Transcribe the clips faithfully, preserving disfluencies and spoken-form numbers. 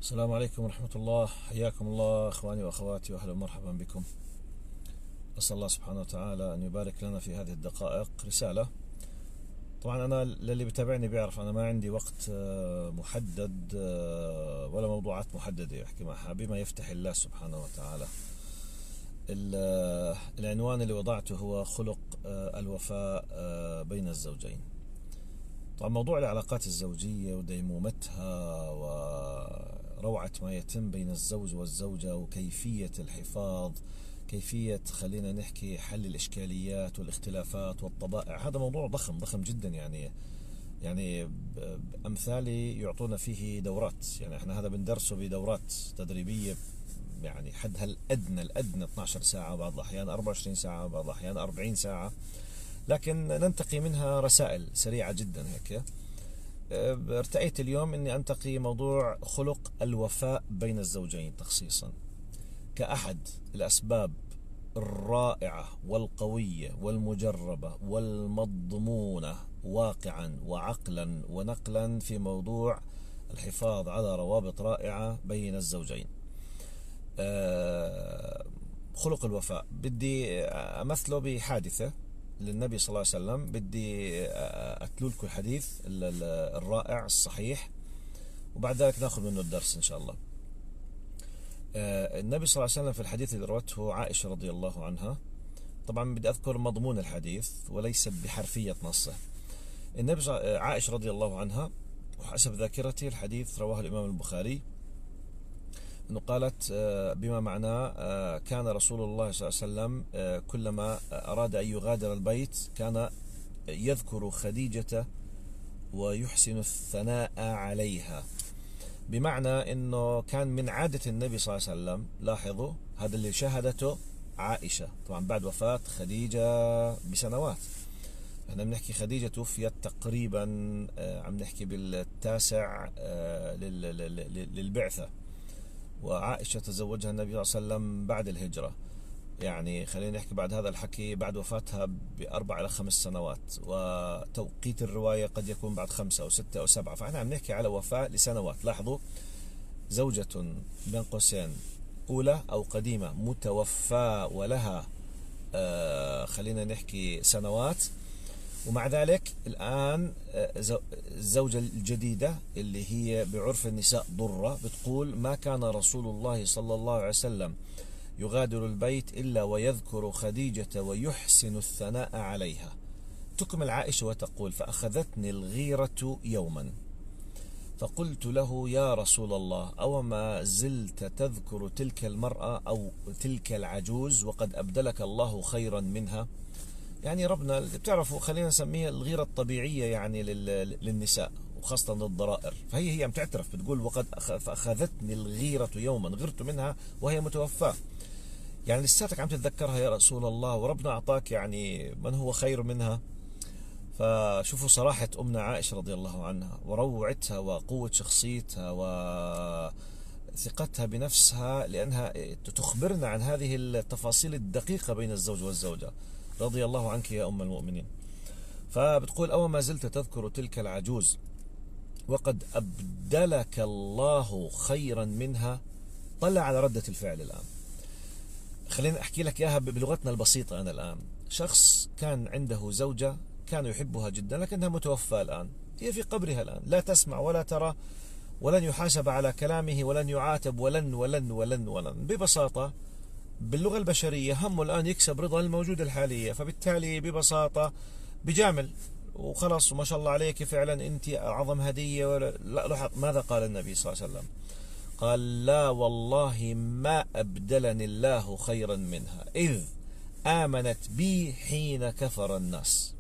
السلام عليكم ورحمة الله، حياكم الله إخواني وأخواتي وأهلا ومرحبا بكم. أسأل الله سبحانه وتعالى أن يبارك لنا في هذه الدقائق. رسالة، طبعا أنا للي بتابعني بيعرف أنا ما عندي وقت محدد ولا موضوعات محددة يحكي معها بما يفتح الله سبحانه وتعالى. العنوان اللي وضعته هو خلق الوفاء بين الزوجين. طبعا موضوع العلاقات الزوجية وديمومتها وروعة ما يتم بين الزوج والزوجة وكيفية الحفاظ، كيفية خلينا نحكي حل الإشكاليات والاختلافات والطبائع، هذا موضوع ضخم ضخم جدا. يعني يعني أمثالي يعطونا فيه دورات، يعني احنا هذا بندرسه بدورات تدريبية، يعني حدها الأدنى الأدنى اثنتي عشرة ساعة، بعض الأحيان أربعة وعشرين ساعة، بعض الأحيان أربعين ساعة، لكن ننتقي منها رسائل سريعة جدا هيك. ارتأيت اليوم أني أنتقي موضوع خلق الوفاء بين الزوجين تخصيصا كأحد الأسباب الرائعة والقوية والمجربة والمضمونة واقعا وعقلا ونقلا في موضوع الحفاظ على روابط رائعة بين الزوجين. خلق الوفاء بدي أمثله بحادثة للنبي صلى الله عليه وسلم. بدي أتلو لكم الحديث الرائع الصحيح وبعد ذلك ناخذ منه الدرس إن شاء الله. النبي صلى الله عليه وسلم في الحديث اللي روته عائشة رضي الله عنها، طبعا بدي أذكر مضمون الحديث وليس بحرفية نصه. النبي عائشة رضي الله عنها، وحسب ذاكرتي الحديث رواه الإمام البخاري، أنه قالت بما معناه كان رسول الله صلى الله عليه وسلم كلما أراد أن يغادر البيت كان يذكر خديجة ويحسن الثناء عليها، بمعنى أنه كان من عادة النبي صلى الله عليه وسلم. لاحظوا هذا اللي شهدته عائشة طبعا بعد وفاة خديجة بسنوات. احنا بنحكي خديجة توفيت تقريبا عم نحكي بالتاسع للبعثة، وعائشة تزوجها النبي صلى الله عليه وسلم بعد الهجرة، يعني خلينا نحكي بعد هذا الحكي بعد وفاتها بأربع إلى خمس سنوات، وتوقيت الرواية قد يكون بعد خمسة أو ستة أو سبعة، فإحنا عم نحكي على وفاة لسنوات. لاحظوا زوجة بين قوسين أولى أو قديمة متوفى ولها آه خلينا نحكي سنوات، ومع ذلك الآن الزوجة الجديدة اللي هي بعرف النساء ضرة بتقول ما كان رسول الله صلى الله عليه وسلم يغادر البيت إلا ويذكر خديجة ويحسن الثناء عليها. تكمل عائشة وتقول فأخذتني الغيرة يوما فقلت له يا رسول الله أو ما زلت تذكر تلك المرأة أو تلك العجوز وقد أبدلك الله خيرا منها. يعني ربنا بتعرفوا خلينا نسميها الغيرة الطبيعية يعني للنساء وخاصة للضرائر، فهي هي عم تعترف بتقول وقد فأخذتني الغيرة يوما، غرت منها وهي متوفاة، يعني لساتك عم تتذكرها يا رسول الله وربنا أعطاك يعني من هو خير منها. فشوفوا صراحة أمنا عائشة رضي الله عنها وروعتها وقوة شخصيتها وثقتها بنفسها، لأنها تخبرنا عن هذه التفاصيل الدقيقة بين الزوج والزوجة. رضي الله عنك يا أم المؤمنين. فبتقول أو ما زلت تذكر تلك العجوز وقد أبدلك الله خيرا منها. طلع على ردة الفعل الآن، خلينا أحكي لك إياها بلغتنا البسيطة. أنا الآن شخص كان عنده زوجة كان يحبها جدا لكنها متوفى الآن، هي في قبرها الآن، لا تسمع ولا ترى ولن يحاسب على كلامه ولن يعاتب ولن ولن ولن ولن. ببساطة باللغة البشرية همه الآن يكسب رضا الموجودة الحالية، فبالتالي ببساطة بجامل وخلاص وما شاء الله عليك فعلا أنت أعظم هدية ولا لا. لاحظ ماذا قال النبي صلى الله عليه وسلم؟ قال لا والله ما أبدلني الله خيرا منها إذ آمنت بي حين كفر الناس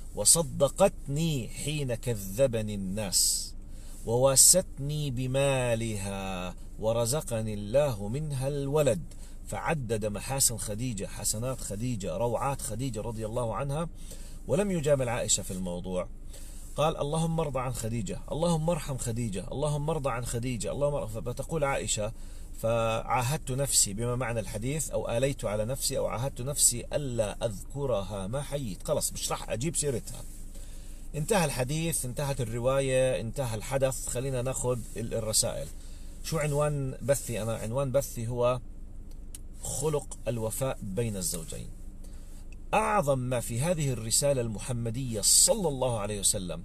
وصدقتني حين كذبني الناس وواستني بمالها ورزقني الله منها الولد. فعدد محاسن خديجة، حسنات خديجة، روعات خديجة رضي الله عنها، ولم يجامل عائشة في الموضوع. قال اللهم ارضى عن خديجة، اللهم ارحم خديجة، اللهم ارضى عن خديجة، اللهم. فتقول عائشة فعاهدت نفسي بما معنى الحديث أو آليت على نفسي أو عاهدت نفسي ألا أذكرها ما حييت. خلص مش راح أجيب سيرتها، انتهى الحديث، انتهت الرواية، انتهى الحدث، خلينا ناخذ الرسائل. شو عنوان بثي أنا؟ عنوان بثي هو خلق الوفاء بين الزوجين. أعظم ما في هذه الرسالة المحمدية صلى الله عليه وسلم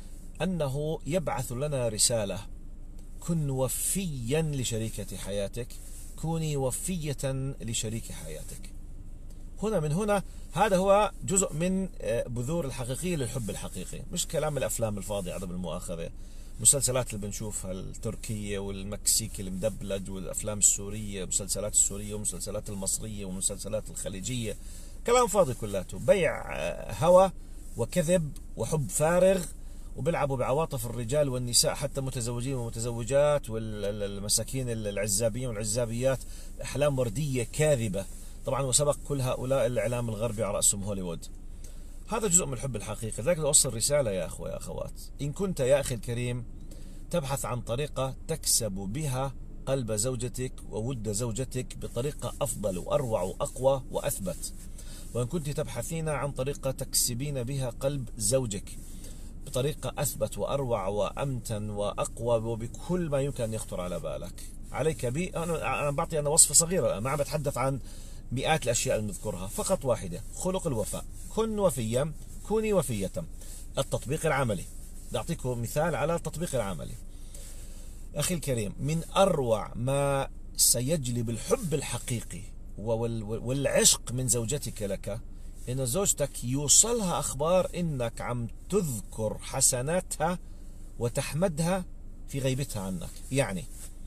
أنه يبعث لنا رسالة: كن وفيا لشريكة حياتك، كوني وفية لشريك حياتك. هنا من هنا هذا هو جزء من بذور الحقيقية للحب الحقيقي، مش كلام الأفلام الفاضي عدم المؤاخذة. مسلسلات اللي بنشوفها التركية والمكسيكي المدبلج والأفلام السورية، المسلسلات السورية والمسلسلات المصرية والمسلسلات الخليجية، كلام فاضي كلاته، بيع هوى وكذب وحب فارغ، وبيلعبوا بعواطف الرجال والنساء حتى متزوجين ومتزوجات والمساكين العزابيين والعزابيات، أحلام وردية كاذبة طبعا، وسبق كل هؤلاء الإعلام الغربي على رأسهم هوليوود. هذا جزء من الحب الحقيقي. لذلك أوصل رسالة يا أخوة يا أخوات: إن كنت يا أخي الكريم تبحث عن طريقة تكسب بها قلب زوجتك وود زوجتك بطريقة أفضل وأروع وأقوى وأثبت، وإن كنت تبحثين عن طريقة تكسبين بها قلب زوجك بطريقة أثبت وأروع وأمتن وأقوى وبكل ما يمكن أن يخطر على بالك، عليك بي. أنا أنا بعطي أنا وصفة صغيرة، ما عم بتحدث عن مئات الأشياء اللي نذكرها، فقط واحدة: خلق الوفاء. كن وفيا، كوني وفية. التطبيق العملي، بدي أعطيكم مثال على التطبيق العملي. أخي الكريم، من أروع ما سيجلب الحب الحقيقي والعشق من زوجتك لك إن زوجتك يوصلها أخبار إنك عم تذكر حسناتها وتحمدها في غيبتها عنك. يعني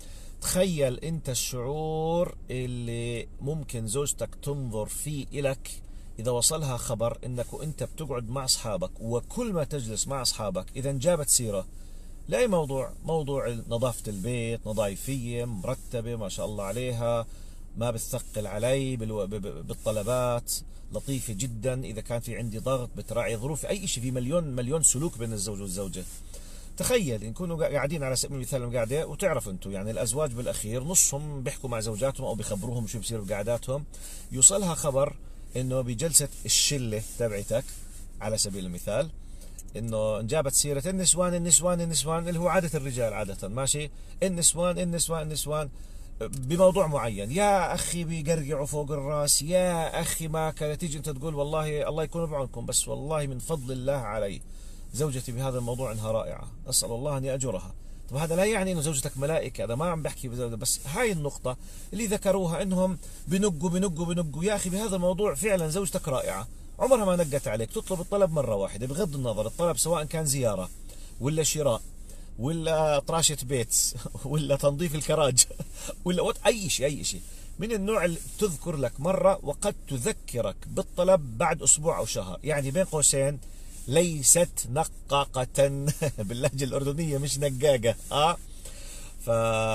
تخيل أنت الشعور اللي ممكن زوجتك تنظر فيه إلك إذا وصلها خبر إنك وإنت بتقعد مع أصحابك، وكل ما تجلس مع أصحابك إذا جابت سيرة لأي موضوع، موضوع نظافة البيت، نظيفية مرتبة ما شاء الله عليها، ما بتثقل علي بالطلبات، لطيفة جدا، إذا كان في عندي ضغط بتراعي ظروفي، أي شيء، في مليون مليون سلوك بين الزوج والزوجة. تخيل إن كونوا قاعدين على سبيل المثال قاعدة، وتعرف أنتم يعني الأزواج بالأخير نصهم بيحكوا مع زوجاتهم أو بيخبروهم شو بيصير بقعداتهم، يوصلها خبر إنه بجلسة الشلة تبعتك على سبيل المثال إنه جابت سيرة النسوان النسوان النسوان اللي هو عادة الرجال عادة، ماشي، النسوان النسوان النسوان بموضوع معين. يا أخي بيقرقعوا فوق الراس، يا أخي ما كانت تيجي أنت تقول والله الله يكون بعونكم، بس والله من فضل الله علي زوجتي بهذا الموضوع إنها رائعة، أسأل الله أن يأجرها. طب هذا لا يعني إنه زوجتك ملائكة، هذا ما عم بحكي بزوجة، بس هاي النقطة اللي ذكروها إنهم بنقوا بنقوا بنقوا. يا أخي بهذا الموضوع فعلا زوجتك رائعة، عمرها ما نقت عليك، تطلب الطلب مرة واحدة بغض النظر الطلب سواء كان زيارة ولا شراء ولا طراشة بيت ولا تنظيف الكراج ولا أي شيء، أي شيء من النوع اللي تذكر لك مرة وقد تذكرك بالطلب بعد أسبوع أو شهر. يعني بين قوسين ليست نقاقة باللهجة الأردنية، مش نقاقة. آه ف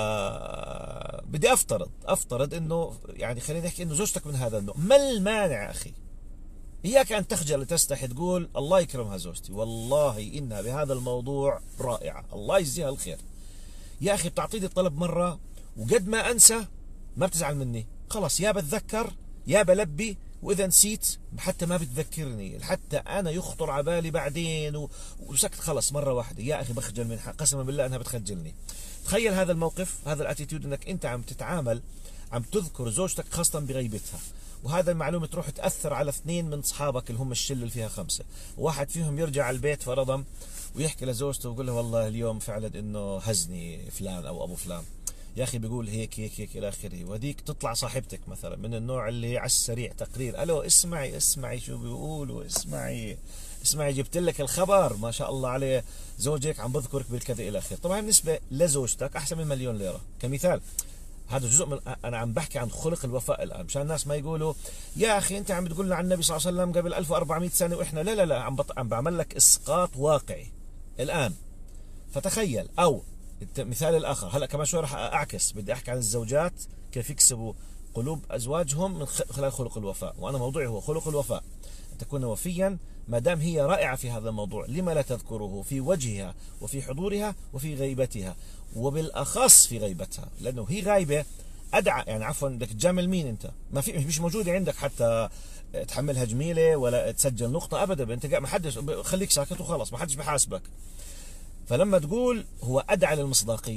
بدي أفترض أفترض إنه يعني خلينا نحكي إنه زوجتك من هذا النوع. ما المانع أخي؟ إياك أن تخجل وتستحي تقول الله يكرمها زوجتي، والله إنها بهذا الموضوع رائعة، الله يجزيها الخير. يا أخي بتعطيني الطلب مرة وقد ما أنسى ما بتزعل مني، خلاص يا بتذكر يا بلبي، وإذا نسيت حتى ما بتذكرني، حتى أنا يخطر على بالي بعدين وسكت خلص مرة واحدة. يا أخي بخجل منها قسما بالله أنها بتخجلني. تخيل هذا الموقف، هذا الاتيتيود، أنك أنت عم تتعامل عم تذكر زوجتك خاصة بغيبتها، وهذا المعلومة تروح تأثر على اثنين من أصحابك اللي هم الشلة اللي فيها خمسة، واحد فيهم يرجع على البيت فرضا ويحكي لزوجته ويقول له والله اليوم فعلا إنه هزني فلان أو أبو فلان، يا أخي بيقول هيك هيك هيك إلى آخره. وهذيك تطلع صاحبتك مثلا من النوع اللي على السريع تقرير، ألو اسمعي اسمعي شو بيقولوا، اسمعي اسمعي جبت لك الخبر ما شاء الله عليه زوجك عم بذكرك بالكذا إلى آخره. طبعا بالنسبة لزوجتك أحسن من مليون ليرة كمثال. هذا جزء من، أنا عم بحكي عن خلق الوفاء الآن، مشان الناس ما يقولوا يا أخي أنت عم تقول عن النبي صلى الله عليه وسلم قبل ألف وأربعمئة سنة وإحنا لا لا لا، عم, بط... عم بعمل لك إسقاط واقعي الآن. فتخيل. أو المثال الآخر، هلأ كمان شوي راح أعكس، بدي أحكي عن الزوجات كيف يكسبوا قلوب أزواجهم من خلال خلق الوفاء، وأنا موضوعي هو خلق الوفاء، أن تكون وفيا. ما دام هي رائعة في هذا الموضوع لما لا تذكره في وجهها وفي حضورها وفي غيبتها، وبالأخص في غيبتها، لأنه هي غايبة أدعى، يعني عفوا بدك تجامل مين أنت؟ ما في، مش موجودة عندك حتى تحملها جميلة ولا تسجل نقطة أبدا، أنت ما حدش، خليك ساكت وخلاص ما حدش بحاسبك. فلما تقول هو أدعى للمصداقية،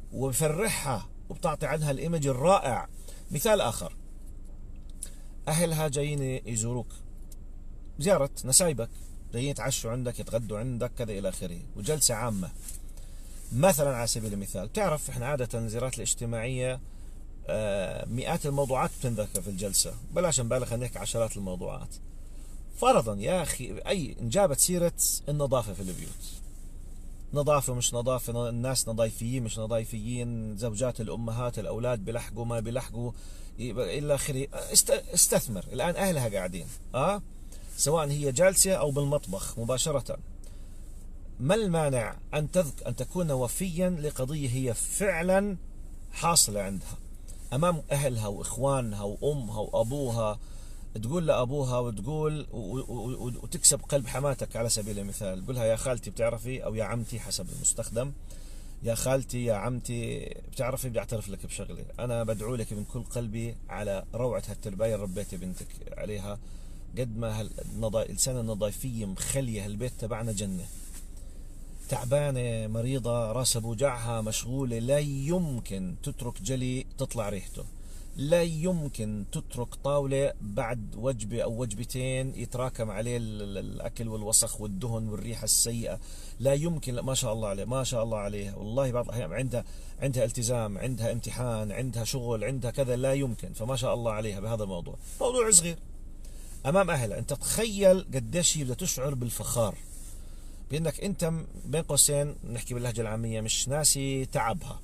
وبفرحها وبتعطي عنها الإيمج الرائع. مثال آخر، أهلها جايين يزوروك زيارة نسايبك، جايين يتعشوا عندك، يتغدوا عندك، كذا إلى آخره، وجلسة عامة مثلا. على سبيل المثال، بتعرف إحنا عادة الزيارات الاجتماعية مئات الموضوعات بتنذكر في الجلسة، بلاش نبالغ، خلينا نحكي عشرات الموضوعات. فرضا يا أخي أي انجابت سيرة النظافة في البيوت، نظافة مش نظافة، الناس نظيفيين مش نظيفيين، زوجات الأمهات الأولاد بلحقوا ما بلحقوا إلى آخره، استثمر. الآن أهلها قاعدين أه سواء هي جالسة أو بالمطبخ مباشرة، ما المانع أن تذك أن تكون وفيا لقضية هي فعلا حاصلة عندها أمام أهلها وإخوانها وأمها وأبوها، تقول لأبوها وتقول وتكسب قلب حماتك. على سبيل المثال، قولها يا خالتي بتعرفي، أو يا عمتي حسب المستخدم، يا خالتي يا عمتي بتعرفي، بدي أعترف لك بشغلة، أنا بدعو لك من كل قلبي على روعة هالترباية اللي ربيتي بنتك عليها. قد ما الإنسان النظيفية مخلية هالبيت تبعنا جنة. تعبانة مريضة راسها بوجعها مشغولة، لا يمكن تترك جلي تطلع ريحته، لا يمكن تترك طاولة بعد وجبة أو وجبتين يتراكم عليه الأكل والوسخ والدهن والريحة السيئة، لا يمكن. لا ما شاء الله عليه، ما شاء الله عليها والله، بعض الأحيان عندها عندها التزام، عندها امتحان، عندها شغل، عندها كذا، لا يمكن. فما شاء الله عليها بهذا الموضوع، موضوع صغير أمام أهلها. أنت تخيل قديش بدها تشعر بالفخار بأنك أنت بين قوسين، نحكي باللهجة العامية، مش ناسي تعبها،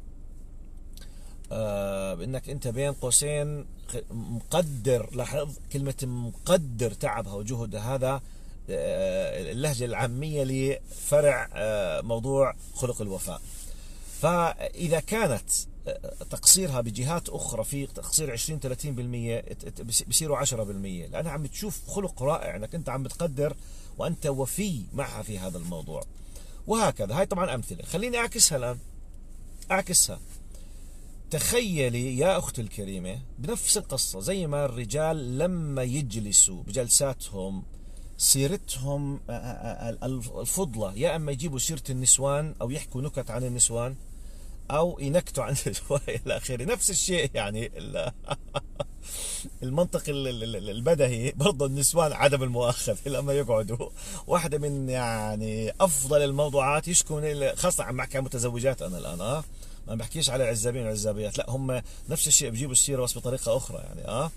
آه بأنك أنت بين قوسين مقدر، لاحظ كلمة مقدر تعبها وجهدها. هذا آه اللهجة العامية لفرع آه موضوع خلق الوفاء. فإذا كانت تقصيرها بجهات أخرى في تقصير عشرين ثلاثين بالمئة، بصيروا عشرة بالمئة، لأنها عم بتشوف خلق رائع أنك أنت عم بتقدر وأنت وفي معها في هذا الموضوع. وهكذا. هاي طبعا أمثلة، خليني أعكسها الآن، أعكسها. تخيلي يا أختي الكريمة بنفس القصة، زي ما الرجال لما يجلسوا بجلساتهم سيرتهم الفضلة، يا أما يجيبوا سيرة النسوان أو يحكوا نكت عن النسوان أو ينكتوا عن النسوان إلى آخره. نفس الشيء يعني المنطق البدهي برضه، النسوان عدم المؤاخذة لما يقعدوا، واحدة من يعني أفضل الموضوعات يشكون، خاصة عم بحكي عن متزوجات أنا الآن، أه ما بحكيش على العزابين والعزابيات، لا هم نفس الشيء بيجيبوا السيرة بس بطريقة أخرى يعني. أه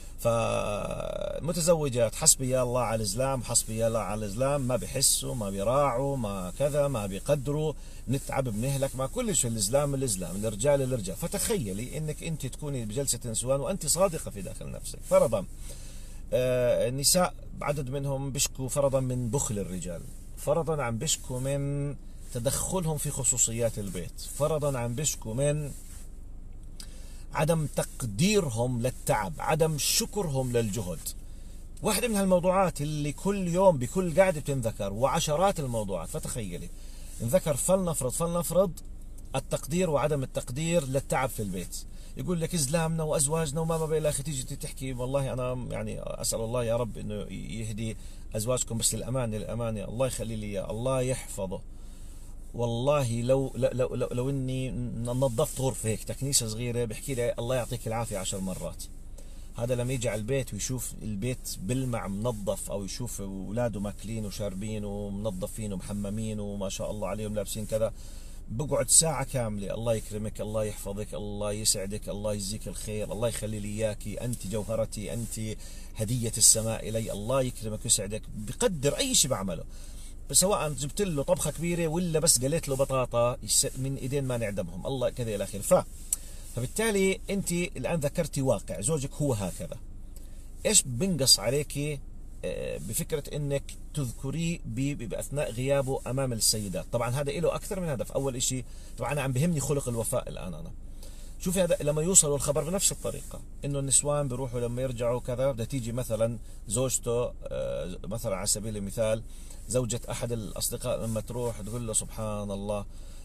فمتزوجات حسبي يا الله على الإسلام، حسبي يا الله على الإسلام، ما بيحسوا، ما بيراعوا، ما كذا، ما بيقدروا، نتعب بنهلك، ما كل شيء الإسلام الإسلام، الرجال الرجال. فتخيلي إنك أنت تكوني بجلسة نسوان وأنت صادقة في داخل نفسك. فرضا آه النساء عدد منهم بيشكوا فرضا من بخل الرجال، فرضا عم بيشكوا من تدخلهم في خصوصيات البيت، فرضا عم بيشكوا من عدم تقديرهم للتعب، عدم شكرهم للجهد. واحدة من هالموضوعات اللي كل يوم بكل قاعدة بتنذكر، وعشرات الموضوعات. فتخيلي انذكر فلنفرض فلنفرض التقدير وعدم التقدير للتعب في البيت. يقول لك ازلامنا وازواجنا وما ما الى اخره، تيجي تحكي والله انا يعني اسال الله يا رب انه يهدي ازواجكم، بس للامانه للامانه الله يخلي لي الله يحفظه. والله لو لو لو, لو اني نظفت غرفه هيك تكنيسه صغيره بحكي لي الله يعطيك العافيه عشر مرات. هذا لما يجي على البيت ويشوف البيت بلمع منظف، او يشوف اولاده ماكلين وشاربين ومنظفين ومحممين وما شاء الله عليهم لابسين كذا، بقعد ساعة كاملة الله يكرمك، الله يحفظك، الله يسعدك، الله يجزيك الخير، الله يخلي لي إياكي، أنت جوهرتي، أنت هدية السماء إلي، الله يكرمك ويسعدك. بقدر أي شيء بعمله، سواء جبت له طبخة كبيرة ولا بس قليت له بطاطا من إيدين ما نعدمهم، الله كذا إلى آخره. ف فبالتالي أنت الآن ذكرتي واقع زوجك هو هكذا، إيش بنقص عليك بفكرة انك تذكريه باثناء غيابه امام السيدات؟ طبعا هذا له اكثر من هدف. اول اشي طبعا انا عم بهمني خلق الوفاء الان. انا شوفي هذا لما يوصلوا الخبر بنفس الطريقة، انه النسوان بيروحوا لما يرجعوا كذا، بدها تيجي مثلا زوجته، مثلا على سبيل المثال زوجة احد الاصدقاء، لما تروح تقول له سبحان الله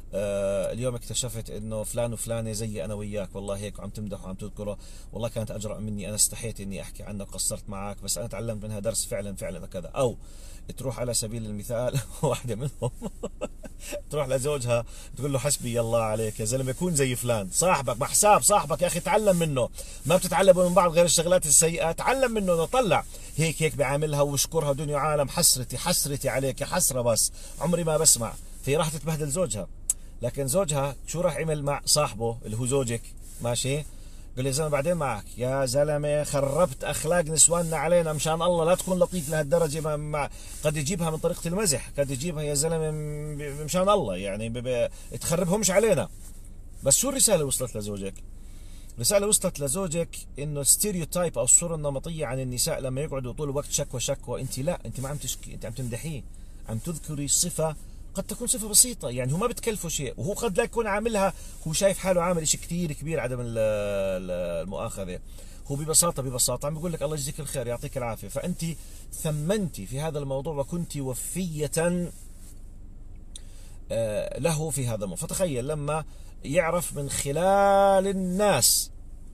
آه اليوم اكتشفت انه فلان وفلانه زي انا وياك والله هيك، وعم تمدح وعم تذكره، والله كانت اجرأ مني، انا استحيت اني احكي عنك وقصرت معك، بس انا تعلمت منها درس فعلا فعلا كذا. او تروح على سبيل المثال واحدة منهم تروح لزوجها تقول له حسبي الله عليك يا زلمه، كون زي فلان صاحبك، بحساب صاحبك يا اخي، تعلم منه، ما بتتعلموا من بعض غير الشغلات السيئه، تعلم منه، طلع هيك هيك بعاملها واشكرها دنيا وعالم، حسرتي حسرتي عليك يا حسره، بس عمري ما بسمع، في راح تتبهدل زوجها. لكن زوجها شو راح يعمل مع صاحبه اللي هو زوجك؟ ماشي، قال لي يا زلمه بعدين معك يا زلمه، خربت اخلاق نسواننا علينا، مشان الله لا تكون لطيف لهالدرجه، مع, مع قد يجيبها من طريقه المزح، قد يجيبها يا زلمه مشان الله يعني ب... ب... تخربهمش علينا. بس شو الرساله وصلت لزوجك؟ الرساله وصلت لزوجك انه ستيريوتايب او الصوره النمطيه عن النساء لما يقعدوا طول الوقت شكوى شكوى، انت لا، انت ما عم تشكي، انت عم تمدحيه، عم تذكري صفه قد تكون صفة بسيطة، يعني هو ما بتكلفه شيء، وهو قد لا يكون عاملها، هو شايف حاله عامل شيء كثير كبير، عدم المؤاخذة، هو ببساطة ببساطة عم بيقول لك الله يجزيك الخير يعطيك العافية، فأنت ثمنتي في هذا الموضوع وكنت وفية له في هذا الموضوع. فتخيل لما يعرف من خلال الناس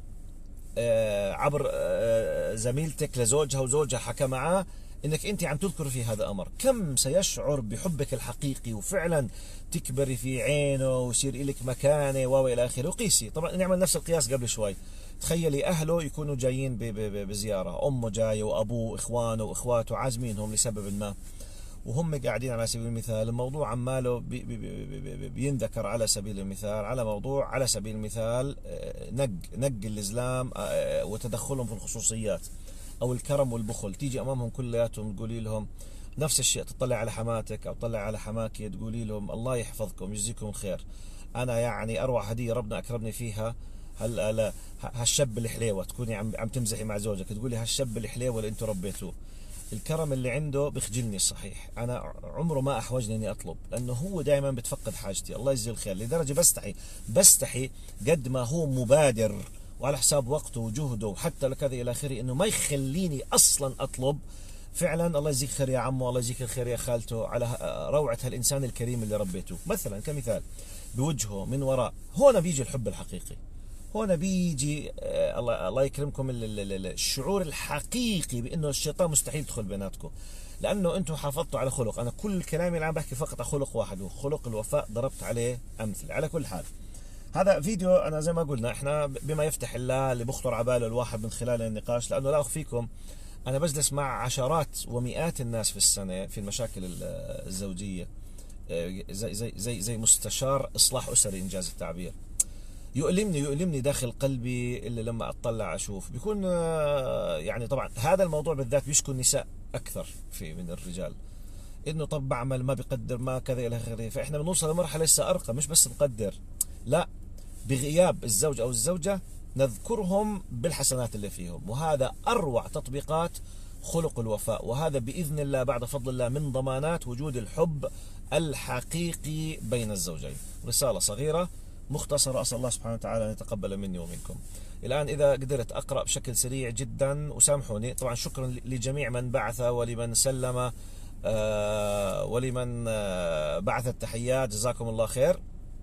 عبر زميلتك لزوجها وزوجها حكى معاه انك انت عم تذكر في هذا الامر، كم سيشعر بحبك الحقيقي، وفعلا تكبري في عينه ويصير لك مكانه والى اخره. وقيسي طبعا، نعمل نفس القياس قبل شوي، تخيلي اهله يكونوا جايين بزياره، امه جايه وابوه واخوانه واخواته عازمينهم لسبب ما، وهم قاعدين على سبيل المثال، الموضوع عماله بي بي بي بينذكر على سبيل المثال على موضوع على سبيل المثال نق نق الإسلام وتدخلهم في الخصوصيات أو الكرم والبخل، تيجي أمامهم كلياتهم تقولي لهم نفس الشيء، تطلع على حماتك أو تطلع على حماك تقولي لهم الله يحفظكم يجزيكم الخير، أنا يعني أروع هدية ربنا أكرمني فيها هلا هالشاب الحليوة، تكوني عم عم تمزحي مع زوجك تقولي هالشاب الحليوة اللي أنتم ربيتوه، الكرم اللي عنده بخجلني صحيح، انا عمره ما احوجني اني اطلب، لانه هو دائما بتفقد حاجتي، الله يجزيه الخير، لدرجه بستحي بستحي قد ما هو مبادر وعلى حساب وقته وجهده وحتى لكذا الى اخره، انه ما يخليني اصلا اطلب. فعلا الله يجزيك خير يا عمو، الله يجزيك الخير يا خالته على روعه هالانسان الكريم اللي ربيته، مثلا كمثال بوجهه من وراء، هون بيجي الحب الحقيقي، هون بيجي آه الله الله يكرمكم الشعور الحقيقي بانه الشيطان مستحيل يدخل بيناتكم، لانه انتم حافظتوا على خلق. انا كل كلامي اللي عم بحكي فقط على خلق واحد، وخلق الوفاء ضربت عليه امثله. على كل حال هذا فيديو انا زي ما قلنا احنا بما يفتح الله اللي بخطر على باله الواحد من خلال النقاش، لانه لا اخفيكم انا بجلس مع عشرات ومئات الناس في السنه في المشاكل الزوجيه، زي زي زي زي مستشار اصلاح اسري انجاز التعبير، يؤلمني يؤلمني داخل قلبي اللي لما اطلع اشوف بيكون يعني طبعا هذا الموضوع بالذات بيشكو النساء اكثر في من الرجال، انه طب بعمل ما بقدر ما كذا الى اخره، فاحنا بنوصل لمرحله لسه ارقى، مش بس نقدر، لا، بغياب الزوج او الزوجه نذكرهم بالحسنات اللي فيهم، وهذا اروع تطبيقات خلق الوفاء، وهذا باذن الله بعد فضل الله من ضمانات وجود الحب الحقيقي بين الزوجين. رساله صغيره مختصرة، أسأل الله سبحانه وتعالى أن يتقبل مني ومنكم. الآن إذا قدرت أقرأ بشكل سريع جدا وسامحوني، طبعا شكرا لجميع من بعث ولمن سلم آه ولمن آه بعث التحيات، جزاكم الله خير.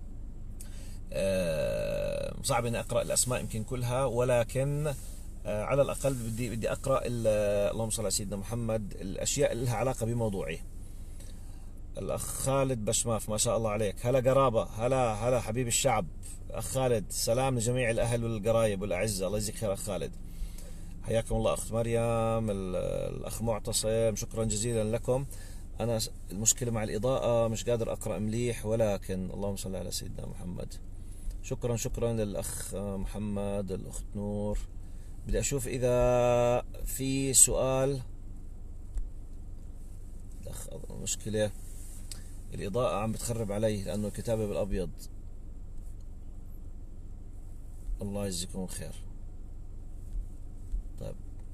آه صعب أني أقرأ الأسماء يمكن كلها، ولكن آه على الأقل بدي بدي أقرأ اللهم صل على سيدنا محمد الأشياء اللي لها علاقة بموضوعي. الأخ خالد بشماف ما شاء الله عليك، هلا قرابة، هلا هلا حبيب الشعب، أخ خالد، سلام لجميع الأهل والقرايب والأعزة، الله يجزيك خير أخ خالد، حياكم الله. أخت مريم، الأخ معتصم، شكرا جزيلا لكم. أنا المشكلة مع الإضاءة مش قادر أقرأ مليح، ولكن اللهم صل على سيدنا محمد. شكرا شكرا للأخ محمد، الأخت نور. بدي أشوف إذا في سؤال. الأخ مشكلة الإضاءة عم بتخرب علي لأنه الكتابة بالأبيض. الله يجزيكم الخير. طيب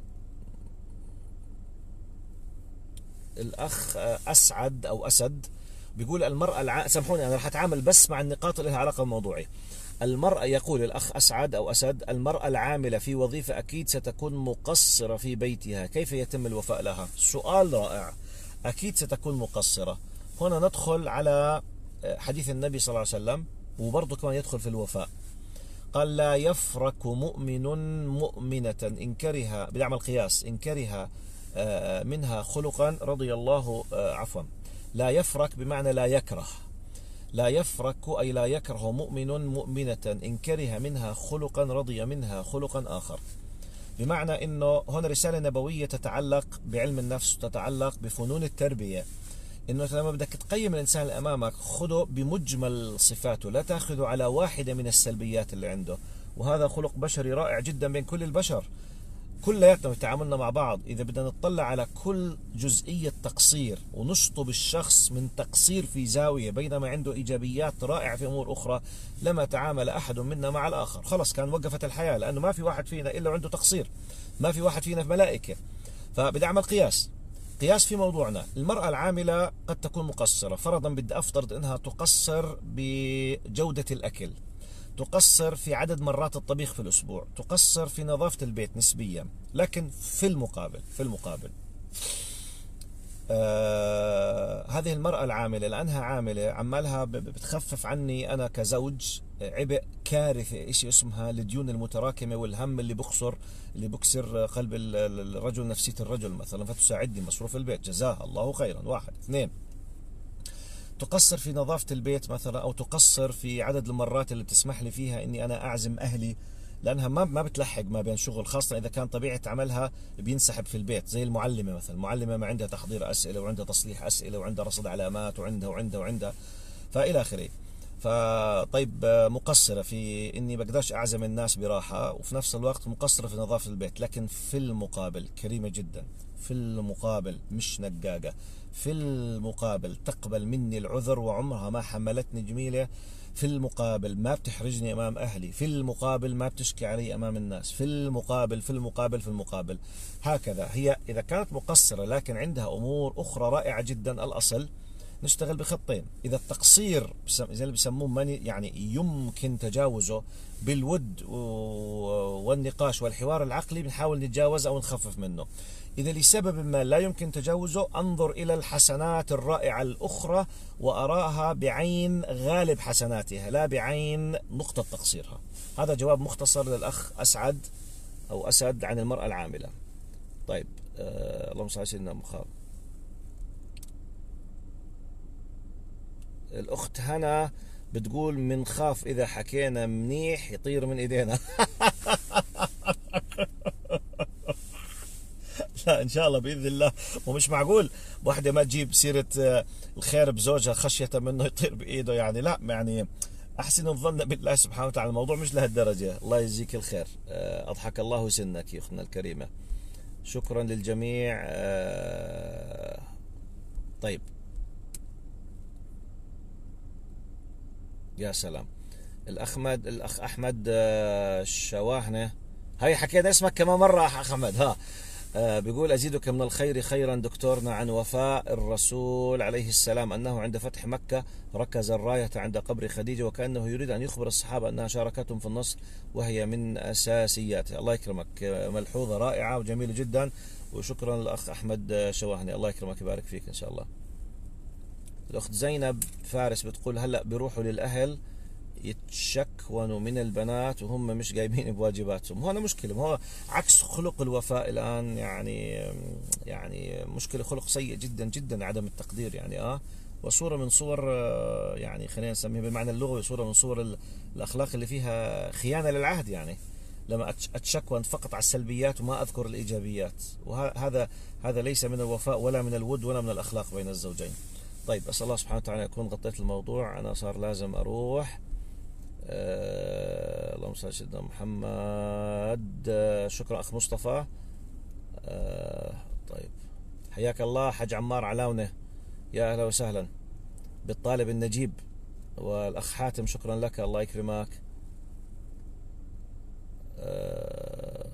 الأخ أسعد أو أسد بيقول المرأة الع... سامحوني أنا رح أتعامل بس مع النقاط اللي لها علاقة بموضوعي. المرأة، يقول الأخ أسعد أو أسد، المرأة العاملة في وظيفة أكيد ستكون مقصرة في بيتها، كيف يتم الوفاء لها؟ سؤال رائع. أكيد ستكون مقصرة. هنا ندخل على حديث النبي صلى الله عليه وسلم، وبرضه كمان يدخل في الوفاء. قال لا يفرك مؤمن مؤمنة إن كره، بنعمل قياس، إن كره منها خلقا رضي الله، عفوا لا يفرك بمعنى لا يكره، لا يفرك أي لا يكره مؤمن مؤمنة إن كره منها خلقا رضي منها خلقا آخر. بمعنى أنه هنا رسالة نبوية تتعلق بعلم النفس وتتعلق بفنون التربية. انه لما بدك تقيم الانسان اللي امامك خذه بمجمل صفاته، لا تاخذه على واحده من السلبيات اللي عنده. وهذا خلق بشري رائع جدا بين كل البشر كلياتنا بتعاملنا مع بعض. اذا بدنا نطلع على كل جزئيه تقصير ونشطب الشخص من تقصير في زاويه بينما عنده ايجابيات رائعه في امور اخرى، لما تعامل احد منا مع الاخر، خلص كان وقفت الحياه، لانه ما في واحد فينا الا عنده تقصير، ما في واحد فينا ملائكه. فبدي اعمل قياس قياس في موضوعنا. المرأة العاملة قد تكون مقصرة، فرضا بدي أفترض أنها تقصر بجودة الأكل، تقصر في عدد مرات الطبيخ في الأسبوع، تقصر في نظافة البيت نسبيا، لكن في المقابل في المقابل آه هذه المرأة العاملة لأنها عاملة عمالها بتخفف عني أنا كزوج عبء كارثة، إشي اسمها الديون المتراكمة والهم اللي بخسر اللي بكسر قلب الرجل، نفسية الرجل مثلا، فتساعدني مصروف البيت، جزاها الله خيرا. واحد. اثنين، تقصر في نظافة البيت مثلا، أو تقصر في عدد المرات اللي بتسمح لي فيها إني أنا أعزم أهلي، لأنها ما ما بتلحق ما بين شغل، خاصة إذا كان طبيعة عملها بينسحب في البيت. زي المعلمة مثلا، المعلمة ما عندها تحضير أسئلة وعندها تصليح أسئلة وعندها رصد علامات وعندها وعندها وعندها فإلى آخره. فطيب مقصرة في إني بقدرش أعزم الناس براحة، وفي نفس الوقت مقصرة في نظافة البيت، لكن في المقابل كريمة جدا، في المقابل مش نقاقة، في المقابل تقبل مني العذر وعمرها ما حملتني جميلة، في المقابل ما بتحرجني أمام أهلي، في المقابل ما بتشكي علي أمام الناس، في المقابل في المقابل في المقابل. هكذا هي إذا كانت مقصرة لكن عندها أمور أخرى رائعة جدا، الأصل نشتغل بخطين. إذا التقصير زي اللي بسموه ماني يعني يمكن تجاوزه بالود والنقاش والحوار العقلي، بنحاول نتجاوز أو نخفف منه. إذا لسبب ما لا يمكن تجاوزه، أنظر إلى الحسنات الرائعة الأخرى وأراها بعين غالب حسناتها لا بعين نقطة تقصيرها. هذا جواب مختصر للأخ أسعد أو أسد عن المرأة العاملة. طيب آه اللهم صل على سيدنا محمد. الأخت هنا بتقول منخاف إذا حكينا منيح يطير من إيدينا. لا إن شاء الله بإذن الله. ومش معقول واحدة ما تجيب سيرة الخير بزوجها خشية منه يطير بإيده، يعني لا، يعني أحسن الظن بالله سبحانه وتعالى. الموضوع مش لهالدرجة. الله يجزيك الخير، أضحك الله سنك يا أختنا الكريمة. شكرا للجميع. طيب يا سلام. الأخ أحمد الأخ أحمد الشواهنة، هاي حكينا اسمك كمان مرة أخ أحمد. ها آه بيقول أزيدك من الخير خيرا دكتورنا عن وفاء الرسول عليه السلام، أنه عند فتح مكة ركز الراية عند قبر خديجة، وكأنه يريد أن يخبر الصحابة أنها شاركتهم في النصر وهي من أساسياتها. الله يكرمك، ملحوظة رائعة وجميلة جدا، وشكرا للأخ أحمد شواهني. الله يكرمك يبارك فيك إن شاء الله. الأخت زينب فارس بتقول هلأ بيروحوا للأهل يتشكونوا من البنات وهم مش جايبين بواجباتهم. هنا مشكلة، هو عكس خلق الوفاء الآن، يعني يعني مشكلة، خلق سيء جدا جدا، عدم التقدير يعني اه وصورة من صور يعني خلينا نسميها بالمعنى اللغوي صورة من صور الأخلاق اللي فيها خيانة للعهد، يعني لما أتشكون فقط على السلبيات وما أذكر الإيجابيات، وهذا هذا ليس من الوفاء ولا من الود ولا من الأخلاق بين الزوجين. طيب أسأل الله سبحانه وتعالى يكون غطيت الموضوع، أنا صار لازم أروح. آه اللهم صل على سيدنا محمد. آه شكرا أخ مصطفى. آه طيب حياك الله حج عمار علاونة، يا أهلا وسهلا بالطالب النجيب. والأخ حاتم شكرا لك، الله يكرمك. آه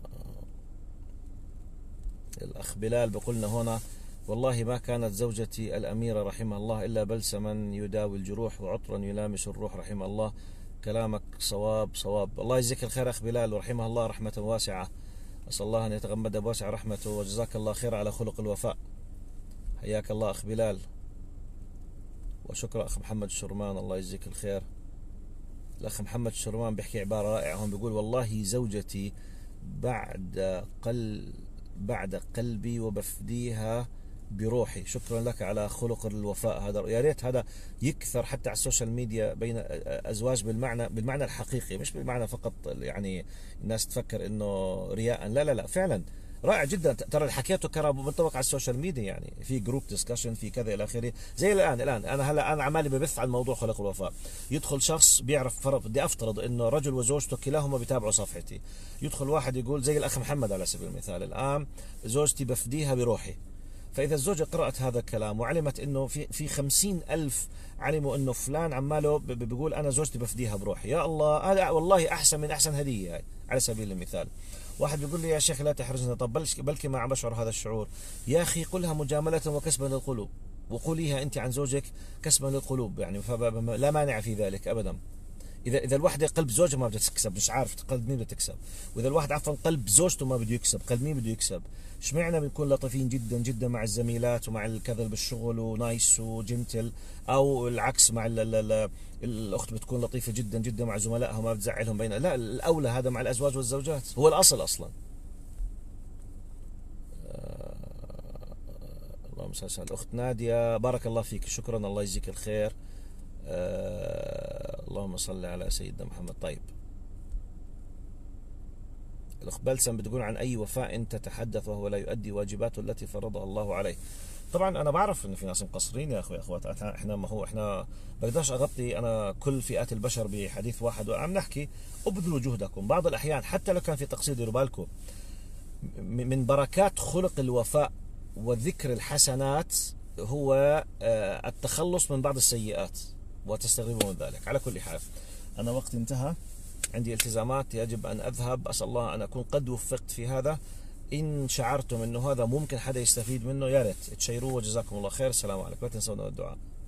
الأخ بلال بقولنا هنا والله ما كانت زوجتي الأميرة رحمها الله إلا بلسما يداوي الجروح وعطرا يلامس الروح رحمه الله. كلامك صواب صواب. الله يجزيك الخير أخ بلال، ورحمه الله رحمة واسعة، أسأل الله أن يتغمد بواسع رحمته، وجزاك الله خير على خلق الوفاء. حياك الله أخ بلال، وشكرا أخ محمد الشرمان، الله يجزيك الخير. الأخ محمد الشرمان بيحكي عبارة رائعة هون، بيقول والله زوجتي بعد قل بعد قلبي وبفديها بروحي. شكرا لك على خلق الوفاء هذا، يا ريت هذا يكثر حتى على السوشيال ميديا بين أزواج بالمعنى بالمعنى الحقيقي، مش بالمعنى فقط يعني الناس تفكر إنه رياء. لا لا لا، فعلا رائع جدا. ترى اللي حكيته كان منطبق على السوشيال ميديا، يعني في جروب ديسكشن في كذا الى اخره. زي الان الان انا هلا انا عمالي ببث عن موضوع خلق الوفاء، يدخل شخص بيعرف فرق، بدي افترض انه رجل وزوجته كلاهما بيتابعوا صفحتي، يدخل واحد يقول زي الاخ محمد على سبيل المثال، الان زوجتي بفديها بروحي. فإذا الزوجة قرأت هذا الكلام وعلمت إنه في في خمسين ألف علموا إنه فلان عماله بيقول أنا زوجتي بفديها بروحي، يا الله هذا والله أحسن من أحسن هدية. على سبيل المثال واحد بيقول لي يا شيخ لا تحرجنا، طب بلكي ما عم بشعر هذا الشعور. يا أخي قلها مجاملة وكسبا للقلوب، وقوليها أنت عن زوجك كسبا للقلوب، يعني لا مانع في ذلك أبدا. إذا إذا الوحدة قلب زوجها ما بدها تكسب، مش عارف قلب مين بدها تكسب، وإذا الواحد عفوا قلب زوجته ما بده يكسب، قلب مين بده يكسب؟ اشمعنا بنكون لطيفين جدا جدا مع الزميلات ومع الكذا بالشغل ونايس وجنتل، أو العكس مع ال ال ال الأخت بتكون لطيفة جدا جدا مع زملائها وما بتزعلهم بين، لا الأولى هذا مع الأزواج والزوجات، هو الأصل أصلا. آه اللهم صل على الأخت نادية، بارك الله فيك، شكرا الله يجزيك الخير. آه اللهم صل على سيدنا محمد. طيب الأخ بلسم بتقول عن أي وفاء تتحدث وهو لا يؤدي واجباته التي فرضها الله عليه. طبعا أنا بعرف إن في ناس مقصرين يا أخوي أخوات، إحنا ما هو إحنا بقدرش أغطي أنا كل فئات البشر بحديث واحد، وعم نحكي ابذلوا جهدكم. بعض الأحيان حتى لو كان في تقصير ديروا بالكم، من بركات خلق الوفاء وذكر الحسنات هو التخلص من بعض السيئات وتستغربوا من ذلك. على كل حال أنا وقت انتهى، عندي التزامات يجب أن أذهب، أسأل الله أن أكون قد وفقت في هذا. إن شعرتم أنه هذا ممكن حدا يستفيد منه يا ريت تشيروه، وجزاكم الله خير. السلام عليكم، لا تنسونا الدعاء.